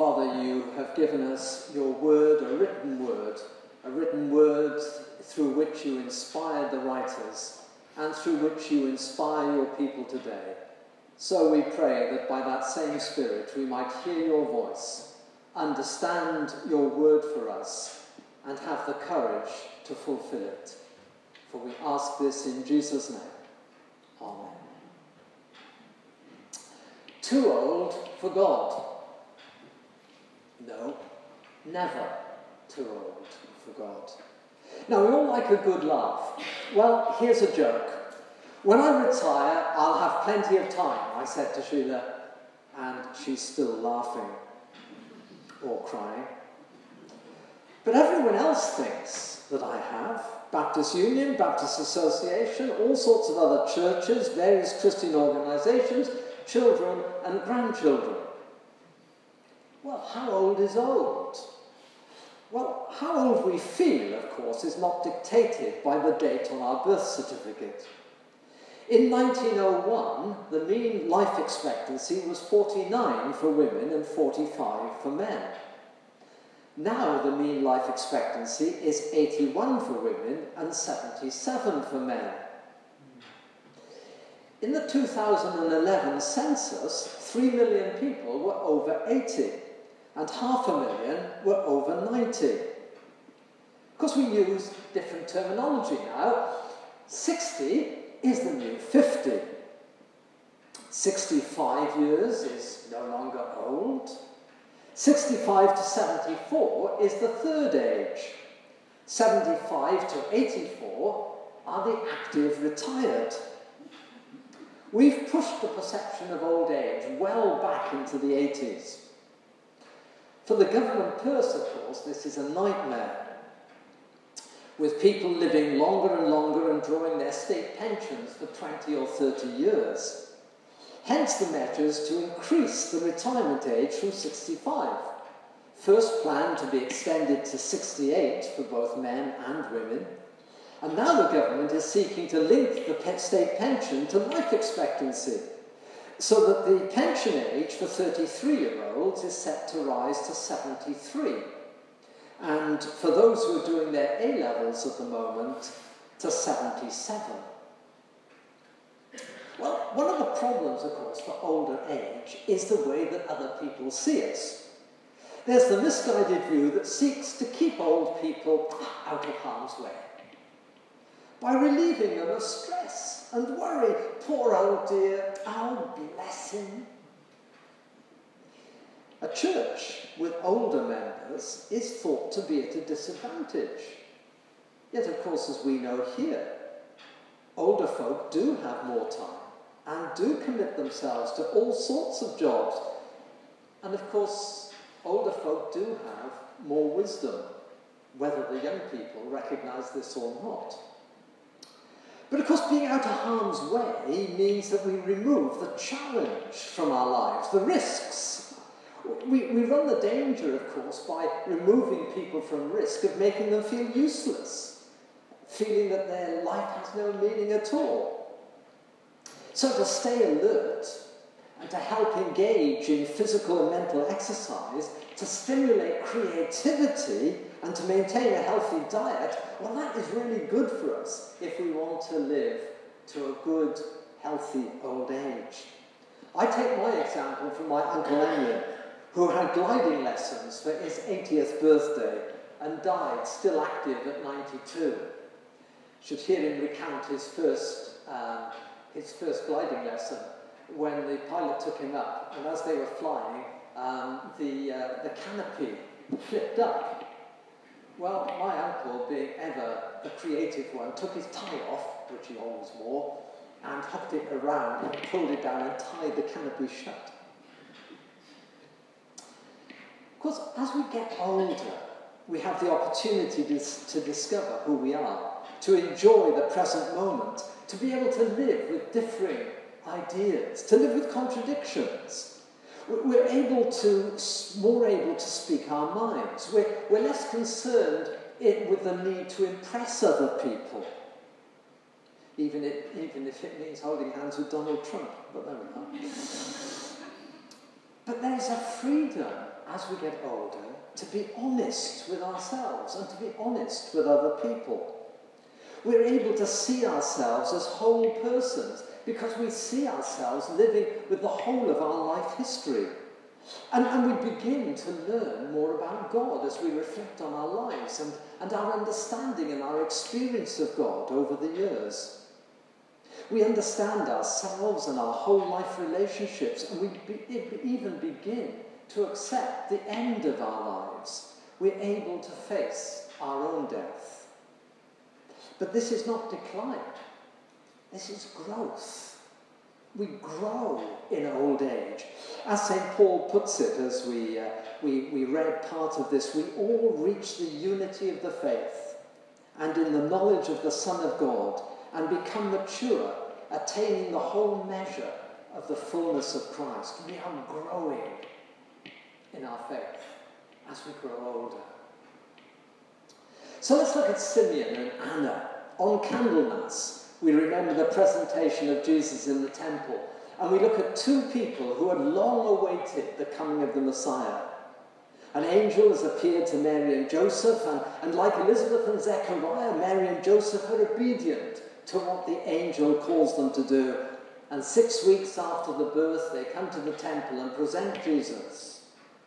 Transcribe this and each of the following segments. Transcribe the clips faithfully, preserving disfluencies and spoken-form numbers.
Father, you have given us your word, a written word, a written word through which you inspired the writers and through which you inspire your people today. So we pray that by that same Spirit we might hear your voice, understand your word for us, and have the courage to fulfill it. For we ask this in Jesus' name. Amen. Too old for God? No, never too old for God. Now, we all like a good laugh. Well, here's a joke. When I retire, I'll have plenty of time, I said to Sheila, and she's still laughing or crying. But everyone else thinks that I have. Baptist Union, Baptist Association, all sorts of other churches, various Christian organisations, children and grandchildren. Well, how old is old? Well, how old we feel, of course, is not dictated by the date on our birth certificate. In nineteen oh one, the mean life expectancy was forty-nine for women and forty-five for men. Now the mean life expectancy is eighty-one for women and seventy-seven for men. In the two thousand eleven census, three million people were over eighty, and half a million were over ninety. Of course, we use different terminology now. sixty is the new fifty. sixty-five years is no longer old. sixty-five to seventy-four is the third age. seventy-five to eighty-four are the active retired. We've pushed the perception of old age well back into the eighties. For the government purse, of course, this is a nightmare, with people living longer and longer and drawing their state pensions for twenty or thirty years. Hence the measures to increase the retirement age from sixty-five. First planned to be extended to sixty-eight for both men and women. And now the government is seeking to link the state pension to life expectancy, so that the pension age for thirty-three-year-olds is set to rise to seventy-three. And for those who are doing their A-levels at the moment, to seventy-seven. Well, one of the problems, of course, for older age is the way that other people see us. There's the misguided view that seeks to keep old people out of harm's way by relieving them of stress and worry. Poor old dear, oh, bless him. A church with older members is thought to be at a disadvantage. Yet, of course, as we know here, older folk do have more time and do commit themselves to all sorts of jobs. And, of course, older folk do have more wisdom, whether the young people recognise this or not. But, of course, being out of harm's way means that we remove the challenge from our lives, the risks. We, we run the danger, of course, by removing people from risk of making them feel useless, feeling that their life has no meaning at all. So to stay alert and to help engage in physical and mental exercise, to stimulate creativity and to maintain a healthy diet, well, that is really good for us if we want to live to a good, healthy old age. I take my example from my Uncle Emlyn, who had gliding lessons for his eightieth birthday and died still active at ninety-two. You should hear him recount his first, um, his first gliding lesson when the pilot took him up, and as they were flying, um, the, uh, the canopy flipped up. Well, my uncle, being ever a creative one, took his tie off, which he always wore, and hooked it around and pulled it down and tied the canopy shut. Of course, as we get older, we have the opportunity to, to discover who we are, to enjoy the present moment, to be able to live with differing ideas, to live with contradictions. We're able to, more able to speak our minds. We're, we're less concerned it, with the need to impress other people, even, it, even if it means holding hands with Donald Trump. But there we are. But there's a freedom as we get older, to be honest with ourselves and to be honest with other people. We're able to see ourselves as whole persons because we see ourselves living with the whole of our life history. And, and we begin to learn more about God as we reflect on our lives and, and our understanding and our experience of God over the years. We understand ourselves and our whole life relationships, and we be, even begin to accept the end of our lives. We're able to face our own death. But this is not decline. This is growth. We grow in old age. As Saint Paul puts it, as we, uh, we, we read part of this, we all reach the unity of the faith and in the knowledge of the Son of God and become mature, attaining the whole measure of the fullness of Christ. We are growing in our faith as we grow older. So let's look at Simeon and Anna. On Candlemas, we remember the presentation of Jesus in the temple, and we look at two people who had long awaited the coming of the Messiah. An angel has appeared to Mary and Joseph, and, and like Elizabeth and Zechariah, Mary and Joseph are obedient to what the angel calls them to do. And six weeks after the birth, they come to the temple and present Jesus.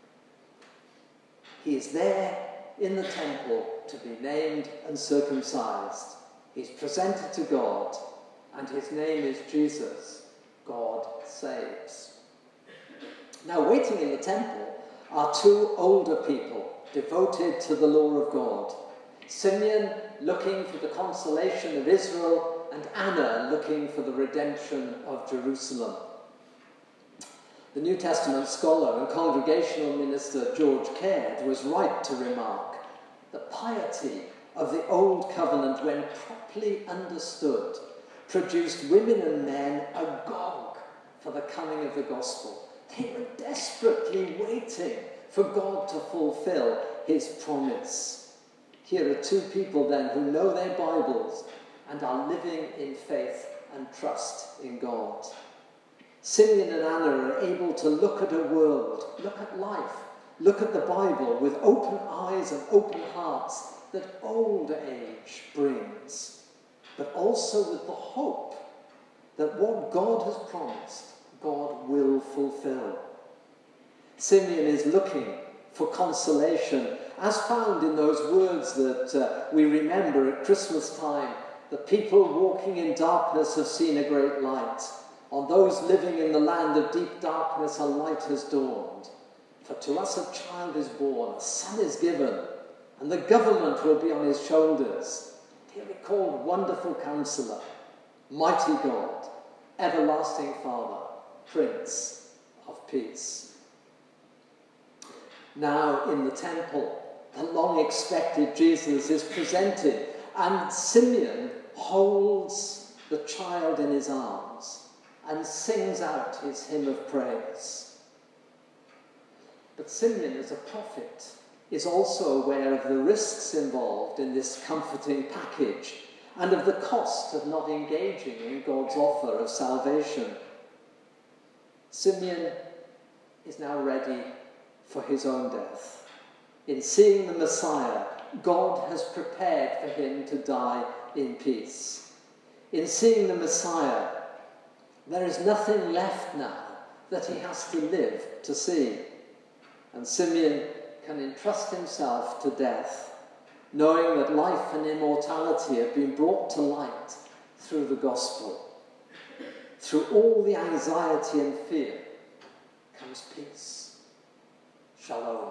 He is there in the temple to be named and circumcised. He's presented to God, and his name is Jesus. God saves. Now, waiting in the temple are two older people devoted to the law of God. Simeon looking for the consolation of Israel, and Anna looking for the redemption of Jerusalem. The New Testament scholar and congregational minister George Caird was right to remark the piety of the Old Covenant, when properly understood, produced women and men agog for the coming of the gospel. They were desperately waiting for God to fulfill his promise. Here are two people then who know their Bibles and are living in faith and trust in God. Simeon and Anna are able to look at a world, look at life, look at the Bible with open eyes and open hearts that old age brings, but also with the hope that what God has promised, God will fulfill. Simeon is looking for consolation, as found in those words that uh, we remember at Christmas time. The people walking in darkness have seen a great light. On those living in the land of deep darkness, a light has dawned. For to us a child is born, a son is given, and the government will be on his shoulders. He'll be called Wonderful Counselor, Mighty God, Everlasting Father, Prince of Peace. Now in the temple, the long-expected Jesus is presented, and Simeon holds the child in his arms and sings out his hymn of praise. But Simeon, as a prophet, is also aware of the risks involved in this comforting package and of the cost of not engaging in God's offer of salvation. Simeon is now ready for his own death. In seeing the Messiah, God has prepared for him to die in peace. In seeing the Messiah, there is nothing left now that he has to live to see. And Simeon can entrust himself to death, knowing that life and immortality have been brought to light through the gospel. Through all the anxiety and fear comes peace. Shalom.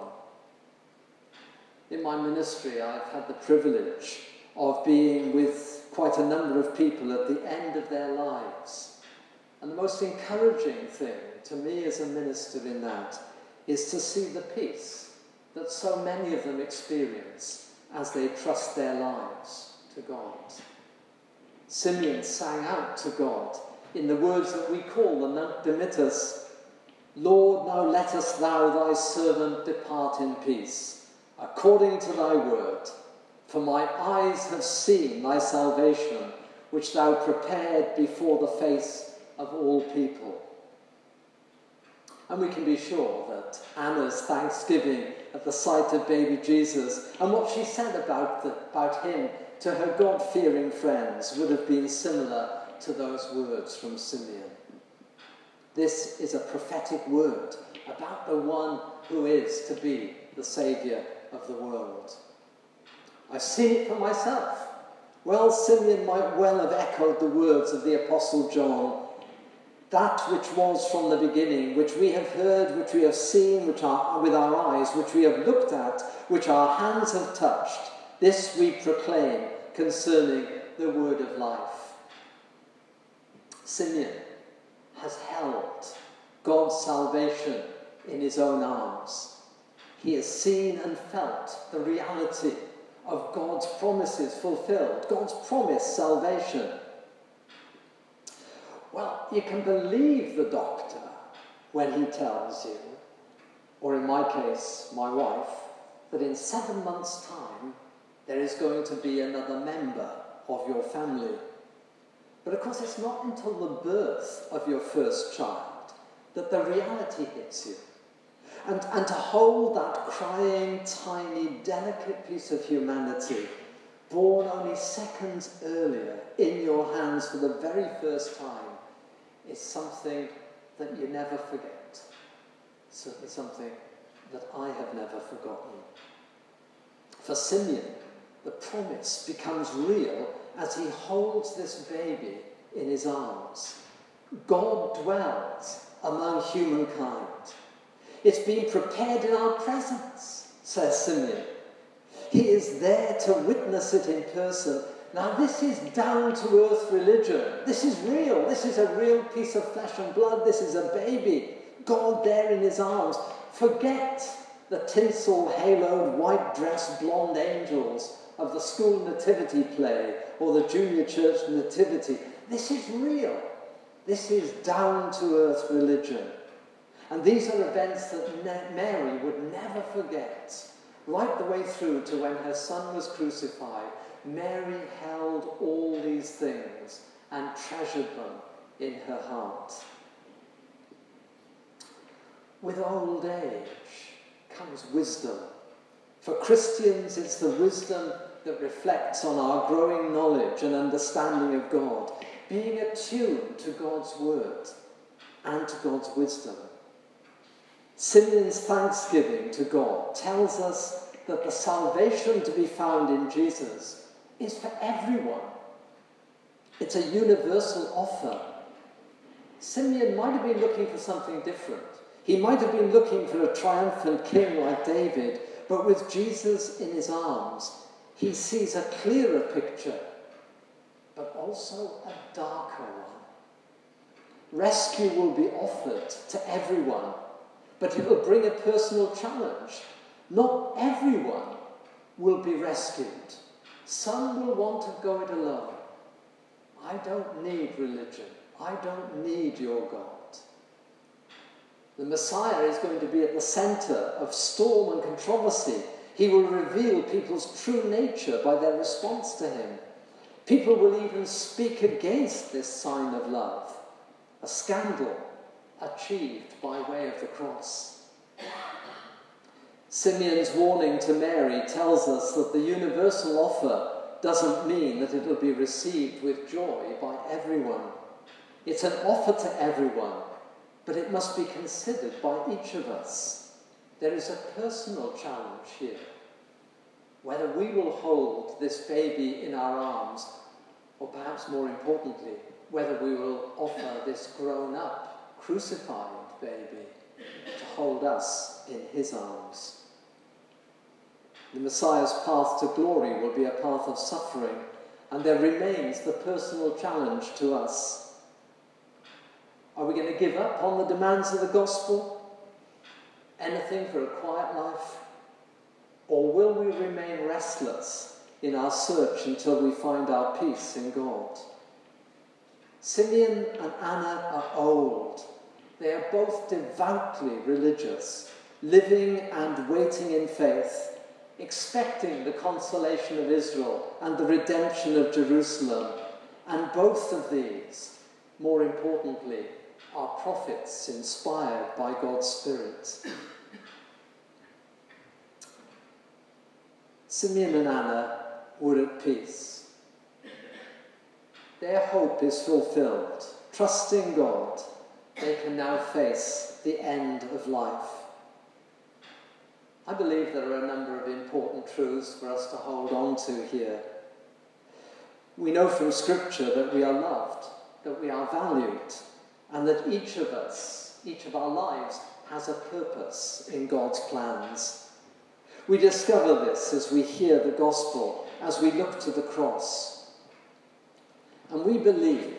In my ministry, I've had the privilege of being with quite a number of people at the end of their lives. And the most encouraging thing to me as a minister in that is to see the peace that so many of them experience as they trust their lives to God. Simeon sang out to God in the words that we call the Nunc Dimittis, Lord, now lettest thou thy servant depart in peace, according to thy word. For my eyes have seen thy salvation, which thou prepared before the face of all people. And we can be sure that Anna's thanksgiving at the sight of baby Jesus and what she said about, the, about him to her God-fearing friends would have been similar to those words from Simeon. This is a prophetic word about the one who is to be the Saviour of the world. I've seen it for myself. Well, Simeon might well have echoed the words of the Apostle John. That which was from the beginning, which we have heard, which we have seen which are, with our eyes, which we have looked at, which our hands have touched, this we proclaim concerning the word of life. Simeon has held God's salvation in his own arms. He has seen and felt the reality of God's promises fulfilled, God's promised salvation. Well, you can believe the doctor when he tells you, or in my case, my wife, that in seven months' time there is going to be another member of your family. But of course, it's not until the birth of your first child that the reality hits you. And, and to hold that crying, tiny, delicate piece of humanity, born only seconds earlier, in your hands for the very first time, is something that you never forget. Certainly something that I have never forgotten. For Simeon, the promise becomes real as he holds this baby in his arms. God dwells among humankind. It's been prepared in our presence, says Simeon. He is there to witness it in person. Now, this is down-to-earth religion. This is real. This is a real piece of flesh and blood. This is a baby. God there in his arms. Forget the tinsel-haloed, white-dressed blonde angels of the school nativity play or the junior church nativity. This is real. This is down-to-earth religion. And these are events that Mary would never forget. Right the way through to when her son was crucified, Mary held all these things and treasured them in her heart. With old age comes wisdom. For Christians, it's the wisdom that reflects on our growing knowledge and understanding of God, being attuned to God's word and to God's wisdom. Simeon's thanksgiving to God tells us that the salvation to be found in Jesus is for everyone. It's a universal offer. Simeon might have been looking for something different. He might have been looking for a triumphant king like David, but with Jesus in his arms, he sees a clearer picture, but also a darker one. Rescue will be offered to everyone, but it will bring a personal challenge. Not everyone will be rescued. Some will want to go it alone. I don't need religion. I don't need your God. The Messiah is going to be at the centre of storm and controversy. He will reveal people's true nature by their response to him. People will even speak against this sign of love, a scandal achieved by way of the cross. Simeon's warning to Mary tells us that the universal offer doesn't mean that it will be received with joy by everyone. It's an offer to everyone, but it must be considered by each of us. There is a personal challenge here. Whether we will hold this baby in our arms, or perhaps more importantly, whether we will offer this grown-up, crucified baby to hold us in his arms. The Messiah's path to glory will be a path of suffering, and there remains the personal challenge to us. Are we going to give up on the demands of the gospel? Anything for a quiet life? Or will we remain restless in our search until we find our peace in God? Simeon and Anna are old. They are both devoutly religious, living and waiting in faith, expecting the consolation of Israel and the redemption of Jerusalem. And both of these, more importantly, are prophets inspired by God's Spirit. Simeon and Anna were at peace. Their hope is fulfilled. Trusting God, they can now face the end of life. I believe there are a number of important truths for us to hold on to here. We know from Scripture that we are loved, that we are valued, and that each of us, each of our lives, has a purpose in God's plans. We discover this as we hear the gospel, as we look to the cross. And we believe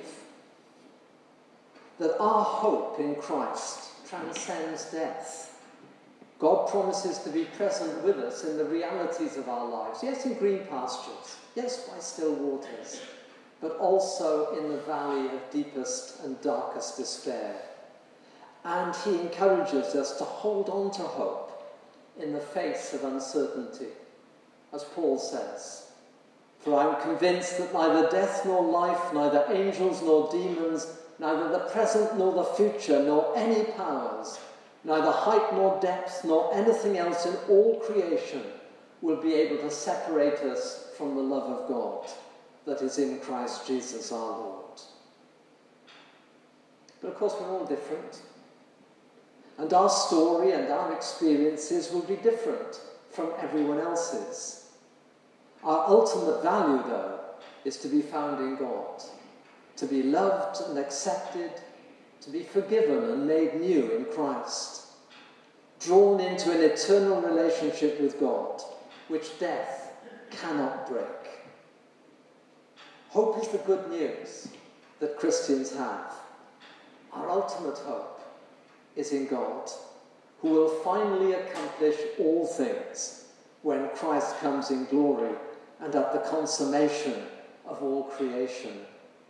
that our hope in Christ transcends death. God promises to be present with us in the realities of our lives. Yes, in green pastures. Yes, by still waters. But also in the valley of deepest and darkest despair. And he encourages us to hold on to hope in the face of uncertainty. As Paul says, "For I am convinced that neither death nor life, neither angels nor demons, neither the present nor the future, nor any powers, neither height nor depth, nor anything else in all creation will be able to separate us from the love of God that is in Christ Jesus our Lord." But of course we're all different. And our story and our experiences will be different from everyone else's. Our ultimate value, though, is to be found in God, to be loved and accepted, to be forgiven and made new in Christ, drawn into an eternal relationship with God, which death cannot break. Hope is the good news that Christians have. Our ultimate hope is in God, who will finally accomplish all things when Christ comes in glory and at the consummation of all creation.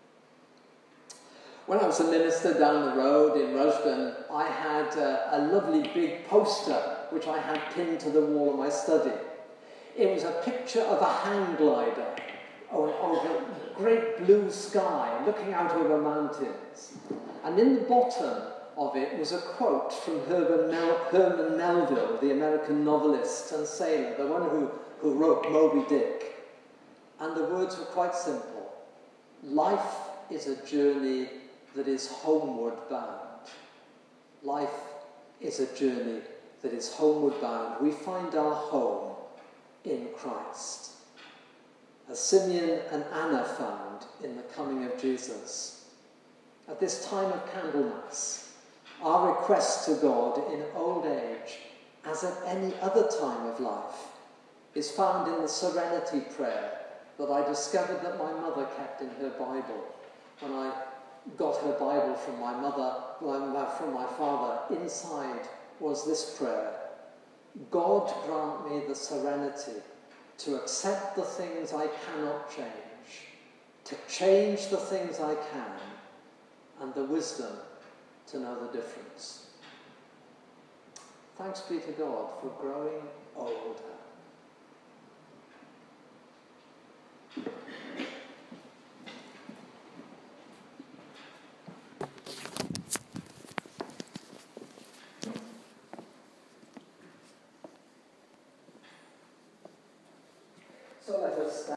When I was a minister down the road in Rushden, I had a, a lovely big poster which I had pinned to the wall of my study. It was a picture of a hang glider over a great blue sky looking out over mountains. And in the bottom of it was a quote from Herman, Mel- Herman Melville, the American novelist and sailor, the one who, who wrote Moby Dick. And the words were quite simple. "Life is a journey that is homeward bound." Life is a journey that is homeward bound. We find our home in Christ, as Simeon and Anna found in the coming of Jesus. At this time of Candlemas, our request to God in old age, as at any other time of life, is found in the Serenity Prayer that I discovered that my mother kept in her Bible when I got her Bible from my mother, from my father. Inside was this prayer: "God grant me the serenity to accept the things I cannot change, to change the things I can, and the wisdom to know the difference." Thanks be to God for growing older.